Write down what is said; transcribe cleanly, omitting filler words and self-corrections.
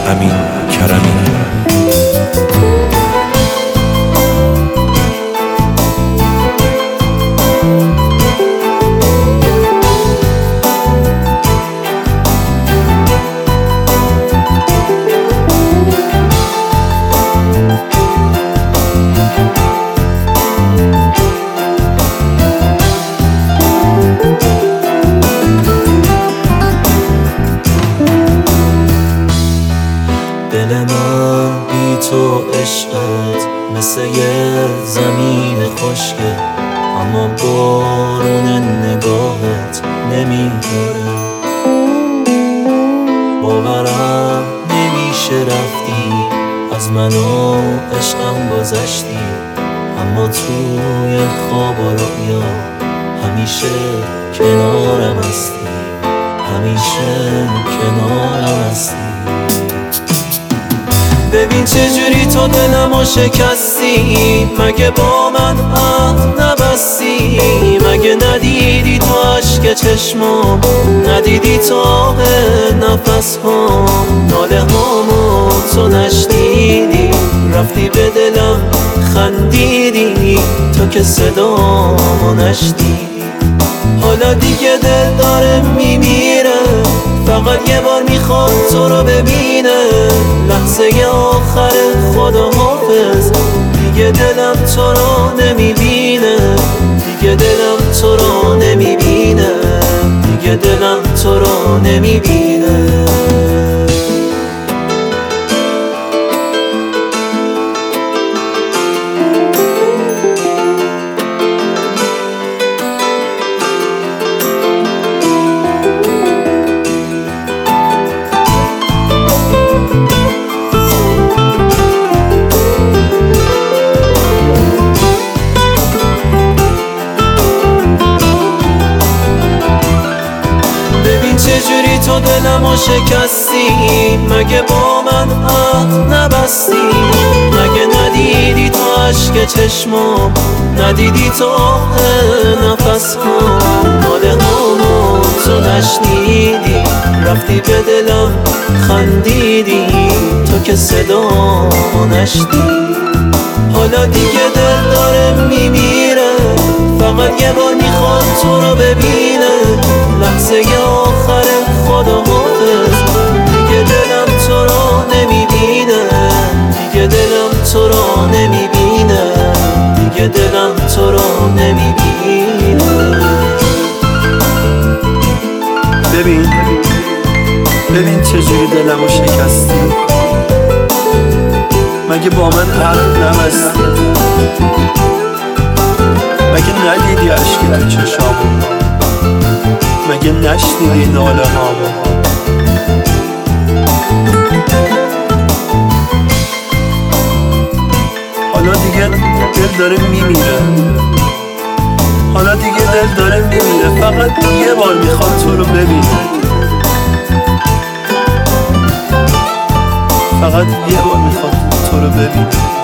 امین کرمی. دل من بی تو عشقت مثل یه زمین خشکه، اما بارون نگاهت نمیداره. باورم نمیشه رفتی، از من و عشقم گذشتی، اما توی خواب و رؤیا همیشه کنارم هستی، همیشه کنارم هستی. ببین چجوری تو دلمو شکستی، مگه با من عهد نبستی؟ مگه ندیدی تو عشق چشمام، ندیدی تو آه نفس ها، ناله هامو تو نشنیدی، رفتی به دلم خندیدی، تو که صدامو نشنیدی. حالا دیگه دل داره میمیره، فقط یه بار میخواد تو رو ببینه، لحظه آخر خداحافظ. دیگه دلم تو رو نمیبینه، دیگه دلم تو رو نمیبینه، دیگه دلم تو رو نمیبینه. چجوری تو دلمو شکستی، مگه با من عهد نبستی؟ مگه ندیدی تو عشق چشمام، ندیدی تو آه نفس ها، ناله هامو تو نشنیدی، رفتی به دلم خندیدی، تو که صدامو نشنیدی. حالا دیگه دل داره میمیره، فقط یه بار میخواد تو رو ببینه، لحظه آخر خداحافظ. دیگه دلم تو رو نمیبینه، دیگه دلم تو رو نمیبینه، دیگه دلم تو رو نمیبینه. ببین چجوری دلمو شکستی، مگه با من عهد نبستی؟ مگه ندیدی عشق تو چشامو، مگه نشنیدی ناله هامو؟ حالا دیگه دل داره میمیره، حالا دیگه دل داره میمیره، فقط یه بار میخواد تو رو ببینه، فقط یه بار میخواد تو رو ببینه.